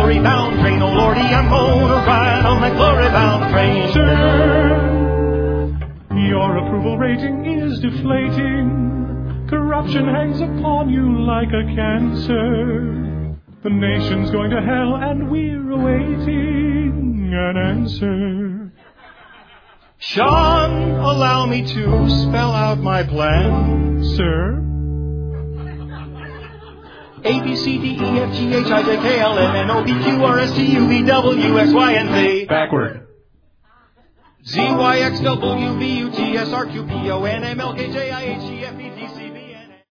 glory-bound train. Oh, Lordy, I'm gonna ride on that glory-bound train. Sir, your approval rating is deflating. Corruption hangs upon you like a cancer. The nation's going to hell and we're awaiting an answer. Sean, allow me to spell out my plan. Sir? A, B, C, D, E, F, G, H, I, J, K, L, M, N, O, P, Q, R, S, T, U, V, W, X, Y, and Z. Backward. Z, Y, X, W, V, U, T, S, R, Q, P, O, N, M, L, K, J, I, H, T, F, E, D, C.